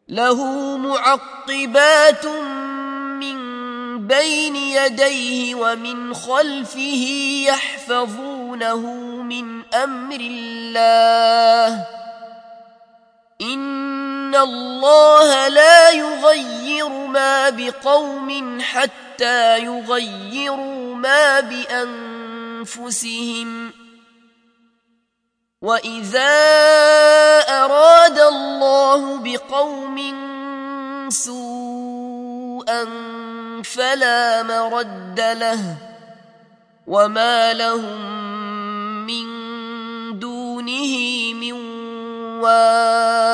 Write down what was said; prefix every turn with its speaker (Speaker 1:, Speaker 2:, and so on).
Speaker 1: له معقبات من بين يديه ومن خلفه يحفظونه من أمر الله إن الله لا يغير ما بقوم حتى يغيروا ما بأنفسهم وإذا أراد الله بقوم سوءا فلا مرد له وما لهم من دونه من وال